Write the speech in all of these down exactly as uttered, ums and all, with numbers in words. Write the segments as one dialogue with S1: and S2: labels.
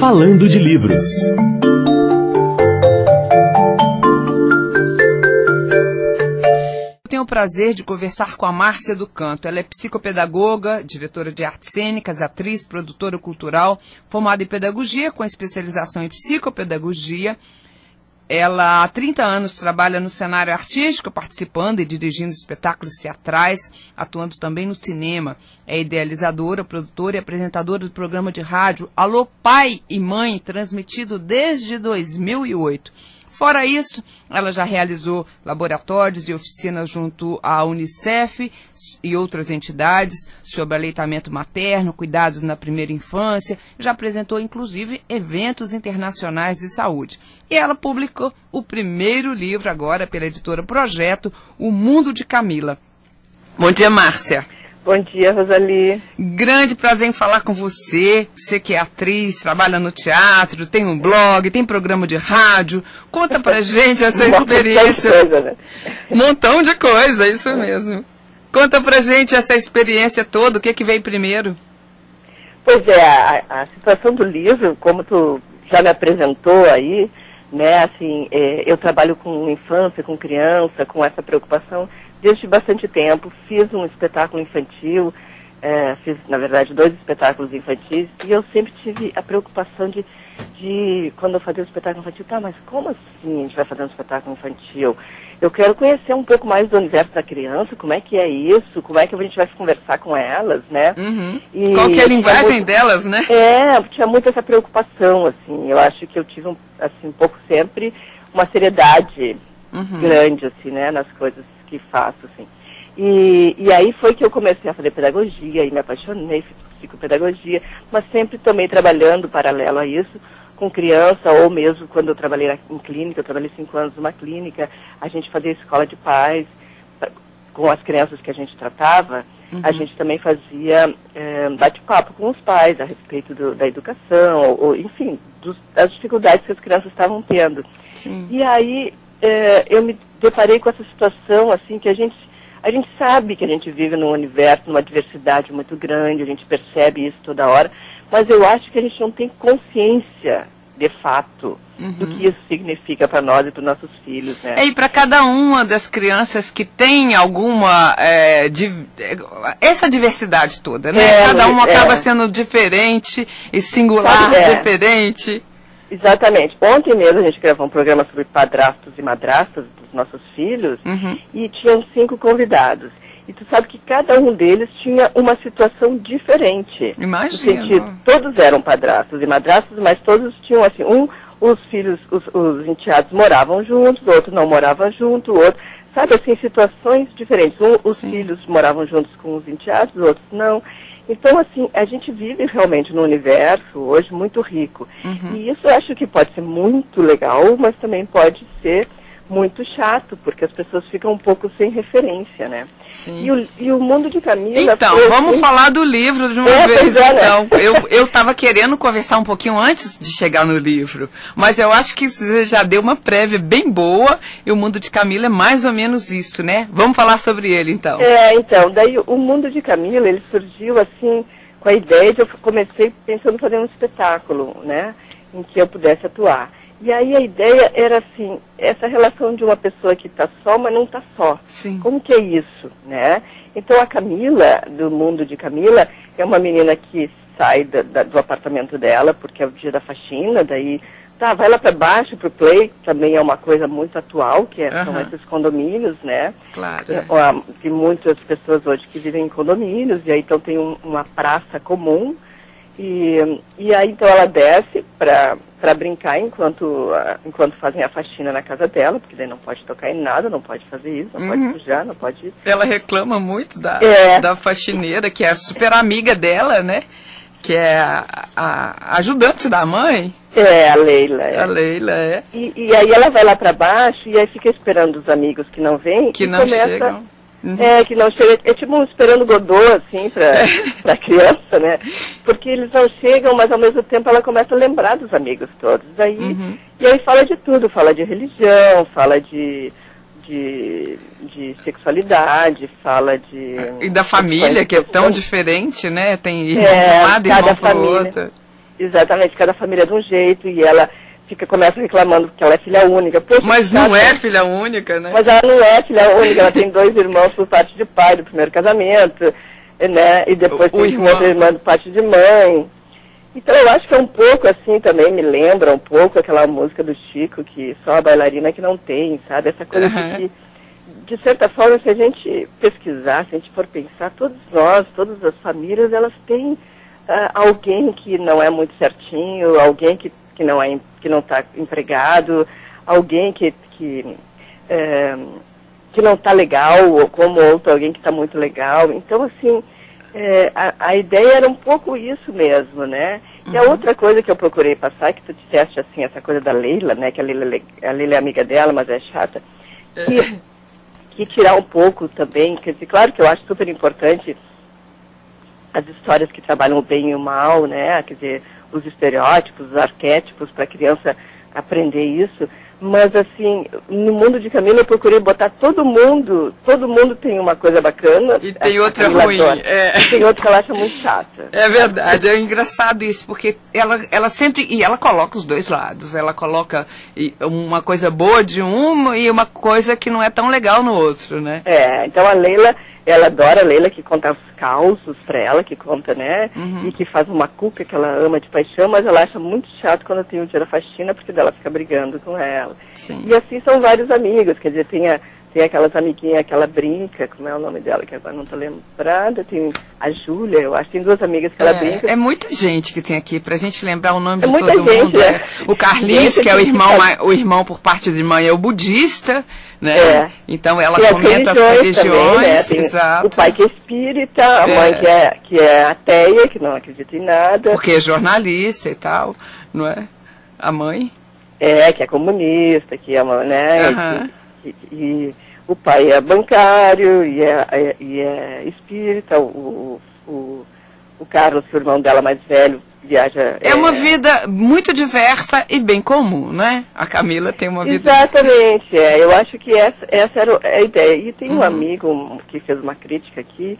S1: Falando de Livros.
S2: Eu tenho o prazer de conversar com a Márcia do Canto. Ela é psicopedagoga, diretora de artes cênicas, atriz, produtora cultural, formada em pedagogia com especialização em psicopedagogia. Ela há trinta anos trabalha no cenário artístico, participando e dirigindo espetáculos teatrais, atuando também no cinema. É idealizadora, produtora e apresentadora do programa de rádio Alô Pai e Mãe, transmitido desde dois mil e oito. Fora isso, ela já realizou laboratórios e oficinas junto à Unicef e outras entidades sobre aleitamento materno, cuidados na primeira infância, já apresentou inclusive eventos internacionais de saúde. E ela publicou o primeiro livro agora pela editora Projeto, O Mundo de Camila. Bom dia, Márcia.
S3: Bom dia, Rosali.
S2: Grande prazer em falar com você. Você que é atriz, trabalha no teatro, tem um blog, tem programa de rádio. Conta pra gente essa experiência.
S3: Um montão de coisa, né?
S2: Um montão de coisa, isso mesmo. Conta pra gente essa experiência toda, o que que veio primeiro?
S3: Pois é, a, a situação do livro, como tu já me apresentou aí, né, assim, é, eu trabalho com infância, com criança, com essa preocupação desde bastante tempo. Fiz um espetáculo infantil, é, fiz, na verdade, dois espetáculos infantis, e eu sempre tive a preocupação de, de quando eu fazia o espetáculo infantil, tá, mas como assim a gente vai fazer um espetáculo infantil? Eu quero conhecer um pouco mais do universo da criança, como é que é isso, como é que a gente vai conversar com elas, né?
S2: Uhum. E qual que é a linguagem muito, delas, né?
S3: É, tinha muito essa preocupação, assim, eu acho que eu tive, um, assim, um pouco sempre uma seriedade uhum. grande, assim, né, nas coisas que faço, assim. E, e aí foi que eu comecei a fazer pedagogia e me apaixonei, fiz psicopedagogia, mas sempre também trabalhando paralelo a isso, com criança, ou mesmo quando eu trabalhei em clínica, eu trabalhei cinco anos numa clínica, a gente fazia escola de pais, com as crianças que a gente tratava, uhum. a gente também fazia é, bate-papo com os pais a respeito do, da educação, ou, ou enfim, dos, das dificuldades que as crianças estavam tendo.
S2: Sim.
S3: E aí é, eu me deparei com essa situação, assim, que a gente, a gente sabe que a gente vive num universo, numa diversidade muito grande, a gente percebe isso toda hora, mas eu acho que a gente não tem consciência, de fato, uhum. do que isso significa para nós e para os nossos filhos, né?
S2: E para cada uma das crianças que tem alguma, é, di, essa diversidade toda, né? É, cada uma é. acaba sendo diferente e singular, é. diferente.
S3: Exatamente. Ontem mesmo a gente gravou um programa sobre padrastos e madrastas dos nossos filhos, uhum. e tinham cinco convidados. E tu sabe que cada um deles tinha uma situação diferente.
S2: Imagina.
S3: No sentido, todos eram padrastos e madrastas, mas todos tinham assim, um, os filhos, os, os enteados moravam juntos, o outro não morava junto, o outro, sabe assim, situações diferentes. Um, os Sim. filhos moravam juntos com os enteados, os outros não. Então, assim, a gente vive realmente num universo hoje muito rico. Uhum. E isso eu acho que pode ser muito legal, mas também pode ser muito chato, porque as pessoas ficam um pouco sem referência, né?
S2: Sim.
S3: E, o, e o Mundo de Camila...
S2: Então, vamos assim... falar do livro de uma é, vez, é, então. Né? Eu estava querendo conversar um pouquinho antes de chegar no livro, mas eu acho que você já deu uma prévia bem boa, e o Mundo de Camila é mais ou menos isso, né? Vamos falar sobre ele, então.
S3: É, então, daí o Mundo de Camila, ele surgiu, assim, com a ideia de eu comecei pensando em fazer um espetáculo, né? Em que eu pudesse atuar. E aí a ideia era assim, essa relação de uma pessoa que está só, mas não está só.
S2: Sim.
S3: Como que é isso, né? Então a Camila, do Mundo de Camila, é uma menina que sai da, da, do apartamento dela, porque é o dia da faxina, daí, tá, vai lá para baixo, pro Play, também é uma coisa muito atual, que é, uhum. são esses condomínios, né?
S2: Claro.
S3: Tem muitas pessoas hoje que vivem em condomínios, e aí então tem um, uma praça comum, e, e aí então ela desce para para brincar enquanto, uh, enquanto fazem a faxina na casa dela, porque daí não pode tocar em nada, não pode fazer isso, não uhum. pode sujar, não pode...
S2: Ela reclama muito da,
S3: é.
S2: da faxineira, que é a super amiga dela, né? Que é a, a ajudante da mãe.
S3: É, a Leila. É.
S2: A Leila, é.
S3: E, e aí ela vai lá para baixo e aí fica esperando os amigos que não vêm.
S2: Que
S3: e
S2: não
S3: começa...
S2: chegam. Uhum.
S3: É, que não chega, é tipo um esperando Godot, assim, pra, pra criança, né? Porque eles não chegam, mas ao mesmo tempo ela começa a lembrar dos amigos todos. Aí, uhum. E aí fala de tudo, fala de religião, fala de, de, de sexualidade, fala de...
S2: E da família, que é tão diferente, né? Tem irmão
S3: é,
S2: para um lado, irmão para o
S3: família.
S2: outro.
S3: exatamente, cada família é de um jeito, e ela fica, começa reclamando que ela é filha única. Poxa,
S2: mas não é filha única, né?
S3: Mas ela não é filha única, ela tem dois irmãos por parte de pai do primeiro casamento, né? E depois o, tem o outra irmã por parte de mãe. Então eu acho que é um pouco assim também, me lembra um pouco aquela música do Chico, que só a bailarina que não tem, sabe? Essa coisa uhum. de que, de certa forma, se a gente pesquisar, se a gente for pensar, todos nós, todas as famílias, elas têm uh, alguém que não é muito certinho, alguém que, que não é, que não está empregado, alguém que, que, é, que não está legal, ou como outro, alguém que está muito legal. Então, assim, é, a, a ideia era um pouco isso mesmo, né? Uhum. E a outra coisa que eu procurei passar, que tu disseste, assim, essa coisa da Leila, né? Que a Leila, a Leila é amiga dela, mas é chata. Que, que tirar um pouco também, quer dizer, claro que eu acho super importante as histórias que trabalham o bem e o mal, né? Quer dizer, os estereótipos, os arquétipos, para a criança aprender isso. Mas, assim, no mundo de Camila eu procurei botar todo mundo, todo mundo tem uma coisa bacana.
S2: E tem outra ruim.
S3: É. E tem outra que ela acha muito chata.
S2: É verdade, é engraçado isso, porque ela, ela sempre, e ela coloca os dois lados, ela coloca uma coisa boa de um e uma coisa que não é tão legal no outro, né?
S3: É, então a Leila, ela adora a Leila que conta os causos pra ela, que conta, né? Uhum. E que faz uma cuca que ela ama de paixão, mas ela acha muito chato quando tem o dia da faxina, porque dela fica brigando com ela.
S2: Sim.
S3: E assim são vários amigos, quer dizer, tem, a, tem aquelas amiguinhas, aquela brinca, como é o nome dela, que agora não tô lembrada, tem a Júlia, eu acho, tem duas amigas que ela
S2: é,
S3: brinca.
S2: É muita gente que tem aqui, pra gente lembrar o nome
S3: é
S2: de
S3: muita
S2: todo
S3: gente,
S2: mundo.
S3: É.
S2: O Carlinhos, que é o irmão, o irmão por parte de mãe, é o budista, né? É. Então ela
S3: tem
S2: comenta as religiões, também, né? Tem
S3: exato. O pai que é espírita, a é. mãe que é, que é ateia, que não acredita em nada.
S2: Porque é jornalista e tal, não é? A mãe?
S3: É, que é comunista, que é uma, né?
S2: Uhum.
S3: E, e, e o pai é bancário e é, é, e é espírita, o, o, o Carlos, que é o irmão dela mais velho, viaja...
S2: É, é uma vida muito diversa e bem comum, né? A Camila tem uma vida...
S3: Exatamente, é. Eu acho que essa, essa era a ideia. E tem um uhum. amigo que fez uma crítica aqui,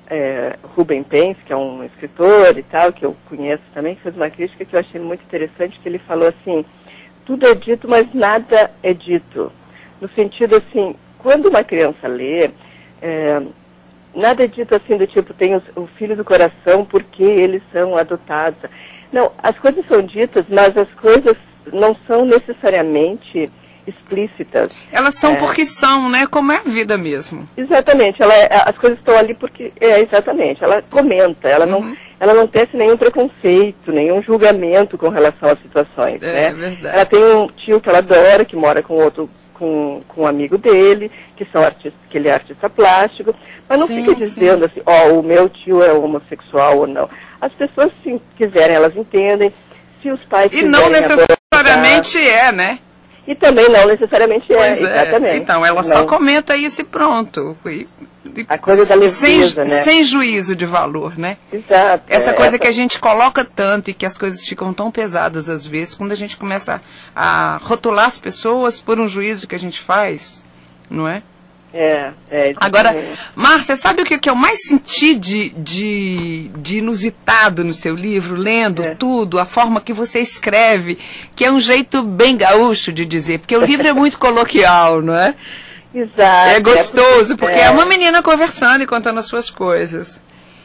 S3: é, Rubem Pence, que é um escritor e tal, que eu conheço também, que fez uma crítica que eu achei muito interessante, que ele falou assim, tudo é dito, mas nada é dito. No sentido assim, quando uma criança lê... É, nada é dito assim do tipo, tem os, o filho do coração porque eles são adotados. Não, as coisas são ditas, mas as coisas não são necessariamente explícitas.
S2: Elas são é, porque são, né? Como é a vida mesmo.
S3: Exatamente, ela, as coisas estão ali porque, é, exatamente, ela comenta, ela, uhum. não, ela não tece nenhum preconceito, nenhum julgamento com relação às situações.
S2: É,
S3: né?
S2: verdade.
S3: Ela tem um tio que ela adora, que mora com outro, com, com um amigo dele, que, são artistas, que ele é artista plástico, mas não sim, fica dizendo sim. assim, ó, oh, o meu tio é homossexual ou não. As pessoas, se quiserem, elas entendem. Se os pais
S2: e não necessariamente adorar, é, né?
S3: E também não necessariamente
S2: pois
S3: é, exatamente.
S2: É. Então, ela não. só comenta isso e pronto. E, e,
S3: a coisa da leveza,
S2: sem,
S3: né?
S2: Sem juízo de valor, né?
S3: Exato.
S2: Essa
S3: é,
S2: coisa
S3: essa...
S2: que a gente coloca tanto e que as coisas ficam tão pesadas às vezes, quando a gente começa a rotular as pessoas por um juízo que a gente faz, não é?
S3: É, é.
S2: Agora, Márcia, sabe o que, que eu mais senti de, de, de inusitado no seu livro, lendo é. tudo, a forma que você escreve, que é um jeito bem gaúcho de dizer, porque o livro é muito coloquial, não é?
S3: Exato.
S2: É gostoso, porque é. é uma menina conversando e contando as suas coisas.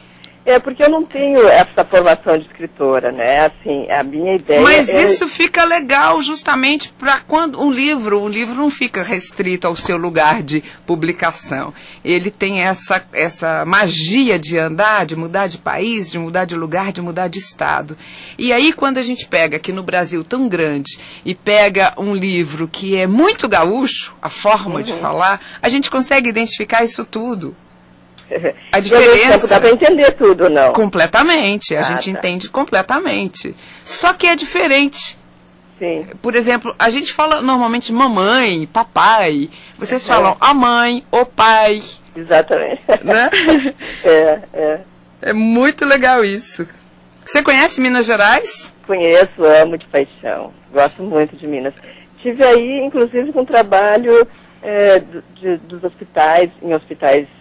S3: É, porque eu não tenho essa formação de escritora, né? Assim, a minha ideia...
S2: Mas
S3: é...
S2: isso fica legal justamente para quando um livro, um livro não fica restrito ao seu lugar de publicação. Ele tem essa, essa magia de andar, de mudar de país, de mudar de lugar, de mudar de estado. E aí, quando a gente pega aqui no Brasil tão grande e pega um livro que é muito gaúcho, a forma uhum. de falar, a gente consegue identificar isso tudo. A diferença...
S3: Dá para entender tudo, não?
S2: Completamente, a
S3: ah,
S2: gente
S3: tá.
S2: entende completamente. Só que é diferente.
S3: Sim.
S2: Por exemplo, a gente fala normalmente mamãe, papai. Vocês é. falam a mãe, o pai.
S3: Exatamente.
S2: Né?
S3: é, é.
S2: É muito legal isso. Você conhece Minas Gerais?
S3: Conheço, amo de paixão. Gosto muito de Minas. Tive aí, inclusive, com trabalho é, de, dos hospitais, em hospitais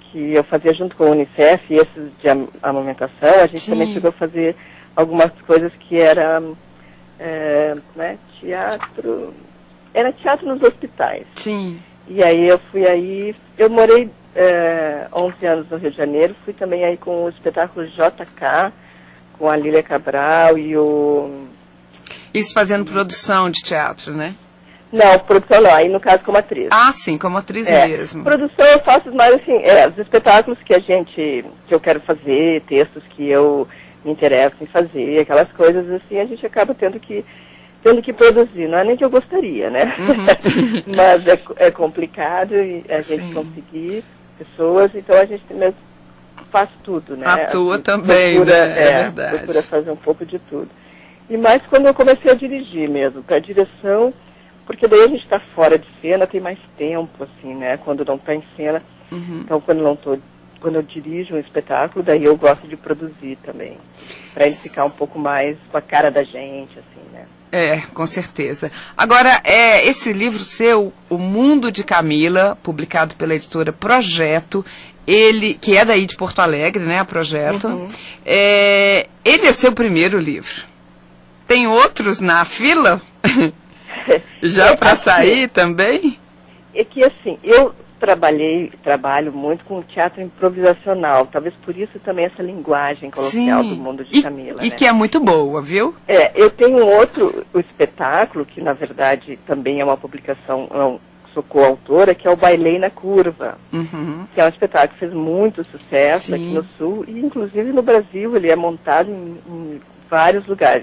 S3: que eu fazia junto com a Unicef, e esses de amamentação, a gente Sim. também chegou a fazer algumas coisas que era é, né, teatro, era teatro nos hospitais.
S2: Sim.
S3: E aí eu fui aí, eu morei é, onze anos no Rio de Janeiro, fui também aí com o espetáculo J K, com a Lília Cabral e o...
S2: Isso fazendo produção de teatro, né?
S3: Não, produção não, aí no caso como atriz.
S2: Ah, sim, como atriz
S3: é,
S2: mesmo.
S3: Produção eu faço mais assim, é, os espetáculos que a gente, que eu quero fazer, textos que eu me interesso em fazer, aquelas coisas assim, a gente acaba tendo que, tendo que produzir. Não é nem que eu gostaria, né? Uhum. Mas é, é complicado e a gente sim. conseguir pessoas, então a gente mesmo faz tudo, né?
S2: Atua
S3: assim,
S2: também,
S3: procura,
S2: né? É, é verdade.
S3: Procura fazer um pouco de tudo. E mais quando eu comecei a dirigir mesmo, para direção, porque daí a gente está fora de cena, tem mais tempo, assim, né? Quando não está em cena. Uhum. Então, quando não tô, quando eu dirijo um espetáculo, daí eu gosto de produzir também. Para ele ficar um pouco mais com a cara da gente, assim, né?
S2: É, com certeza. Agora, é, esse livro seu, O Mundo de Camila, publicado pela editora Projeto, ele, que é daí de Porto Alegre, né, a Projeto, uhum. é, ele é seu primeiro livro. Tem outros na fila? Já é para sair assim, também?
S3: É que assim, eu trabalhei, trabalho muito com teatro improvisacional, talvez por isso também essa linguagem coloquial Sim. do Mundo de
S2: e,
S3: Camila.
S2: E
S3: né?
S2: que é muito boa, viu?
S3: É, eu tenho outro o espetáculo, que na verdade também é uma publicação, não, sou coautora, que é o Bailei na Curva, uhum. que é um espetáculo que fez muito sucesso Sim. aqui no Sul, e inclusive no Brasil ele é montado em, em vários lugares.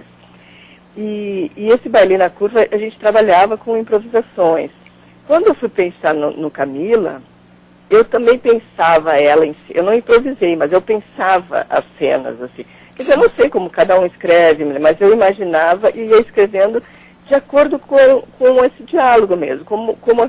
S3: E, e esse Bailei na Curva, a gente trabalhava com improvisações. Quando eu fui pensar no, no Camila, eu também pensava ela em si. Eu não improvisei, mas eu pensava as cenas, assim. Quer dizer, eu não sei como cada um escreve, mas eu imaginava e ia escrevendo de acordo com, com esse diálogo mesmo, como, como,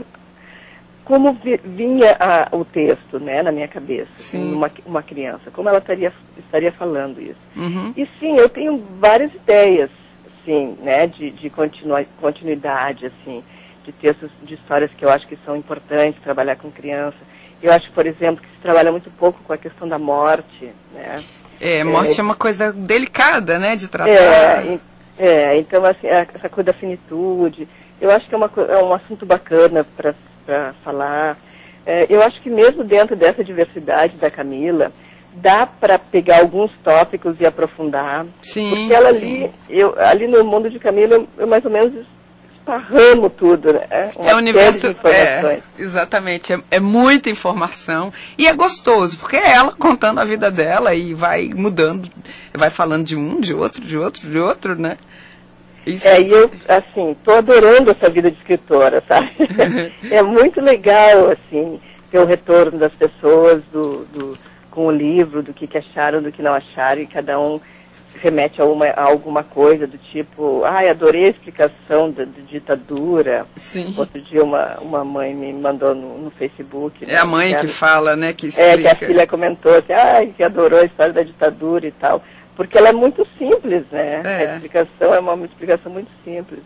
S3: como vi, vinha a, o texto, né, na minha cabeça, assim, uma, uma criança, como ela estaria, estaria falando isso. Uhum. E sim, eu tenho várias ideias, assim, né, de, de continua, continuidade, assim, de textos, de histórias que eu acho que são importantes trabalhar com criança. Eu acho, por exemplo, que se trabalha muito pouco com a questão da morte, né.
S2: É, morte é, é uma coisa delicada, né, de tratar.
S3: É, é então, assim, essa coisa da finitude, eu acho que é, uma, é um assunto bacana para falar. É, eu acho que mesmo dentro dessa diversidade da Camila, dá para pegar alguns tópicos e aprofundar.
S2: Sim,
S3: porque ela
S2: sim.
S3: ali, eu, ali no Mundo de Camila, eu, eu mais ou menos esparramo tudo, né? Uma
S2: é o universo,
S3: é,
S2: exatamente, é, é muita informação e é gostoso, porque é ela contando a vida dela e vai mudando, vai falando de um, de outro, de outro, de outro, né? Isso.
S3: É, e eu, assim, tô adorando essa vida de escritora, sabe? É muito legal, assim, ter o retorno das pessoas do, do, com o livro, do que, que acharam, do que não acharam, e cada um remete a, uma, a alguma coisa do tipo, ai, adorei a explicação da, da ditadura.
S2: Sim.
S3: Outro dia uma, uma mãe me mandou no, no Facebook.
S2: É
S3: né,
S2: a mãe que,
S3: que
S2: ela, fala, né, que explica.
S3: É, que a filha comentou assim, ai, que adorou a história da ditadura e tal. Porque ela é muito simples, né? É. A explicação é uma, uma explicação muito simples.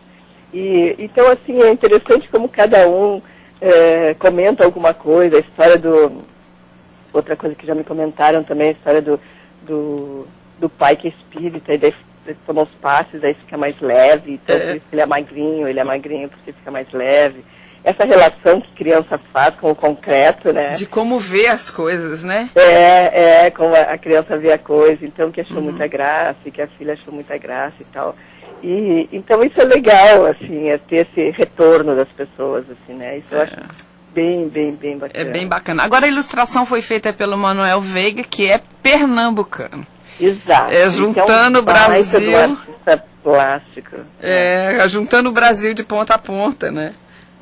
S3: E, então, assim, é interessante como cada um é, comenta alguma coisa. A história do... Outra coisa que já me comentaram também, a história do, do, do pai que é espírita, e daí toma os passes, aí fica mais leve. Então, é. Por isso que ele é magrinho, ele é magrinho porque fica mais leve. Essa relação que criança faz com o concreto, né?
S2: De como vê as coisas, né?
S3: É, é, como a criança vê a coisa, então que achou uhum. muita graça, e que a filha achou muita graça e tal. E, então isso é legal, assim, é ter esse retorno das pessoas, assim, né? Isso é. eu acho bem, bem, bem bacana.
S2: É bem bacana. Agora a ilustração foi feita pelo Manuel Veiga, que é pernambucano.
S3: Exato.
S2: É juntando o Brasil...
S3: Do artista plástico.
S2: É, né? Juntando o Brasil de ponta a ponta, né?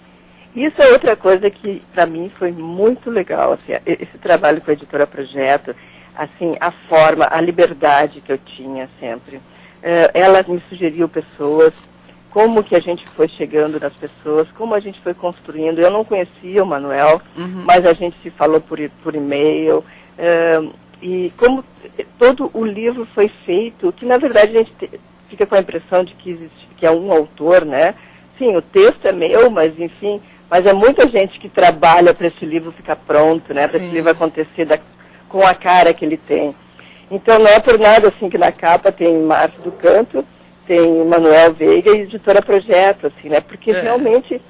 S3: Isso é outra coisa que, para mim, foi muito legal, assim, esse trabalho com a editora Projeto, assim, a forma, a liberdade que eu tinha sempre. Ela me sugeriu pessoas, como que a gente foi chegando nas pessoas, como a gente foi construindo. Eu não conhecia o Manuel, uhum. mas a gente se falou por, por e-mail, e como todo o livro foi feito, que na verdade a gente fica com a impressão de que, existe, que é um autor, né? Sim, o texto é meu, mas enfim... mas é muita gente que trabalha para esse livro ficar pronto, né? Para esse livro acontecer da, com a cara que ele tem. Então não é por nada assim que na capa tem Márcia do Canto, tem Manuel Veiga e Editora Projeto, assim, né? Porque é. realmente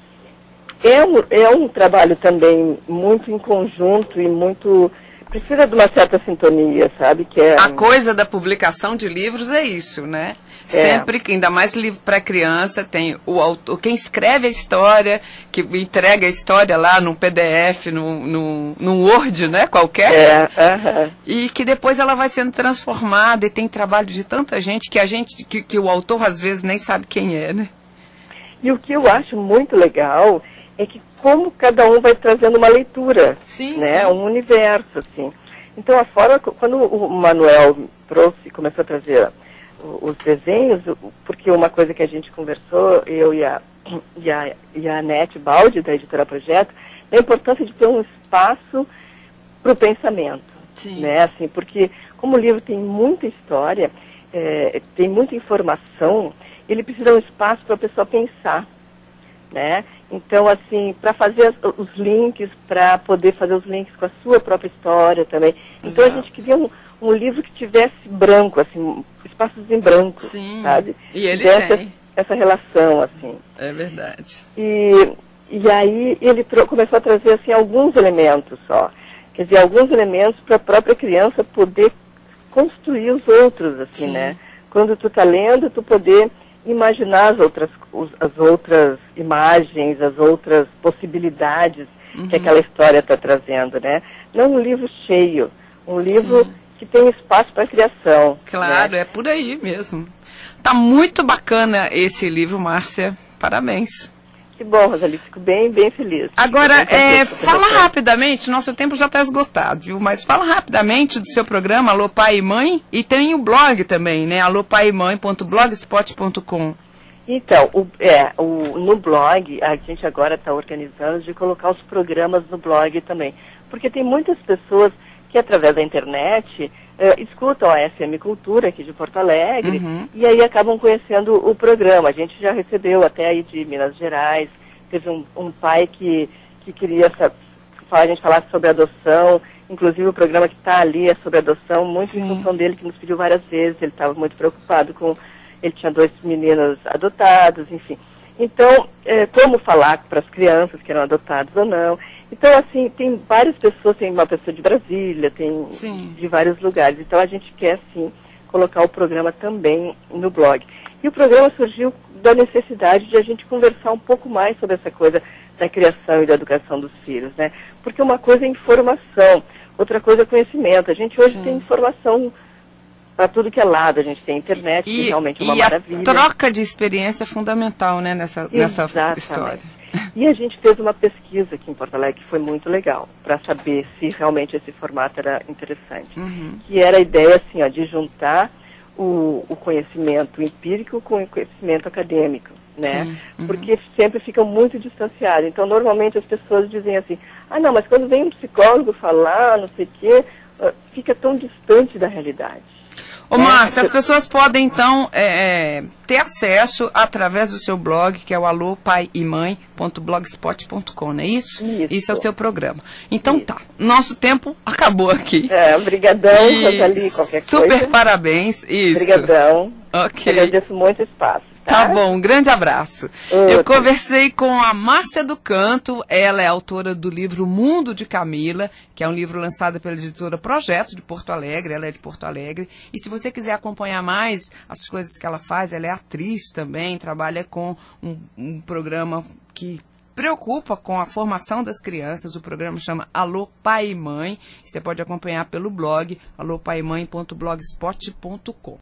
S3: é um, é um trabalho também muito em conjunto e muito... Precisa de uma certa sintonia, sabe? Que é...
S2: A coisa da publicação de livros é isso, né? É. Sempre, ainda mais livro para criança, tem o autor, quem escreve a história, que entrega a história lá num P D F, num, num, num Word, né? Qualquer.
S3: É, uh-huh.
S2: E que depois ela vai sendo transformada e tem trabalho de tanta gente que a gente, que, que o autor às vezes nem sabe quem é, né?
S3: E o que eu acho muito legal é que como cada um vai trazendo uma leitura,
S2: sim,
S3: né?
S2: Sim.
S3: Um universo, assim. Então, a forma, quando o Manuel trouxe, começou a trazer os desenhos, porque uma coisa que a gente conversou, eu e a, e a, e a Anete Baldi, da Editora Projeto, é a importância de ter um espaço para o pensamento,
S2: sim.
S3: né? Assim, porque como o livro tem muita história, é, tem muita informação, ele precisa de um espaço para a pessoa pensar, né? Então, assim, para fazer as, os links, para poder fazer os links com a sua própria história também. Então, Exato. A gente queria um, um livro que tivesse branco, assim, espaços em branco,
S2: Sim.
S3: sabe?
S2: E ele
S3: Dessa,
S2: tem.
S3: Essa relação, assim.
S2: É verdade.
S3: E, e aí ele começou a trazer, assim, alguns elementos só. Quer dizer, alguns elementos para a própria criança poder construir os outros, assim, Sim. né? Quando tu tá lendo, tu poder imaginar as outras, as outras imagens, as outras possibilidades uhum. que aquela história está trazendo, né? Não um livro cheio, um livro Sim. que tem espaço para criação.
S2: Claro,
S3: né?
S2: É por aí mesmo. Tá muito bacana esse livro, Márcia. Parabéns.
S3: Que bom, Rosalie, fico bem, bem feliz.
S2: Agora, é, fala rapidamente, nosso tempo já está esgotado, viu? Mas fala rapidamente do seu programa Alô Pai e Mãe, e tem o blog também, né? alô pai e mãe ponto blogspot ponto com.
S3: Então, o, é, o, no blog, a gente agora está organizando de colocar os programas no blog também. Porque tem muitas pessoas que, através da internet, Uh, escutam a F M Cultura aqui de Porto Alegre
S2: uhum.
S3: e aí acabam conhecendo o programa. A gente já recebeu até aí de Minas Gerais, teve um, um pai que, que queria saber, a gente falar sobre adoção, inclusive o programa que está ali é sobre adoção, muito Sim. em função dele, que nos pediu várias vezes, ele estava muito preocupado com, ele tinha dois meninos adotados, enfim. Então, é, como falar para as crianças que eram adotadas ou não. Então, assim, tem várias pessoas, tem uma pessoa de Brasília, tem
S2: Sim.
S3: de vários lugares. Então, a gente quer, sim, colocar o programa também no blog. E o programa surgiu da necessidade de a gente conversar um pouco mais sobre essa coisa da criação e da educação dos filhos, né? Porque uma coisa é informação, outra coisa é conhecimento. A gente hoje sim. tem informação para tudo que é lado, a gente tem internet,
S2: e,
S3: que realmente é uma
S2: e
S3: maravilha.
S2: E a troca de experiência é fundamental, né, nessa, nessa história.
S3: E a gente fez uma pesquisa aqui em Porto Alegre que foi muito legal, para saber se realmente esse formato era interessante.
S2: Uhum.
S3: Que era a ideia, assim, ó, de juntar o, o conhecimento empírico com o conhecimento acadêmico, né? Uhum. Porque sempre ficam muito distanciados. Então, normalmente as pessoas dizem assim, ah, não, mas quando vem um psicólogo falar, não sei o quê, fica tão distante da realidade.
S2: Ô, Márcia, as pessoas podem, então, é, é, ter acesso através do seu blog, que é o alô pai e mãe ponto blogspot ponto com, não é isso?
S3: Isso.
S2: Isso é o seu programa. Então
S3: isso.
S2: tá, nosso tempo acabou aqui.
S3: É, obrigadão, Rosalie, qualquer
S2: super
S3: coisa.
S2: Super parabéns, isso.
S3: Obrigadão.
S2: Ok.
S3: Agradeço muito o espaço.
S2: Tá bom, um grande abraço.
S3: Outro.
S2: Eu conversei com a Márcia do Canto, ela é autora do livro Mundo de Camila, que é um livro lançado pela editora Projeto de Porto Alegre, ela é de Porto Alegre. E se você quiser acompanhar mais as coisas que ela faz, ela é atriz também, trabalha com um, um programa que preocupa com a formação das crianças. O programa chama Alô Pai e Mãe. Você pode acompanhar pelo blog alô pai e mãe ponto blogspot ponto com.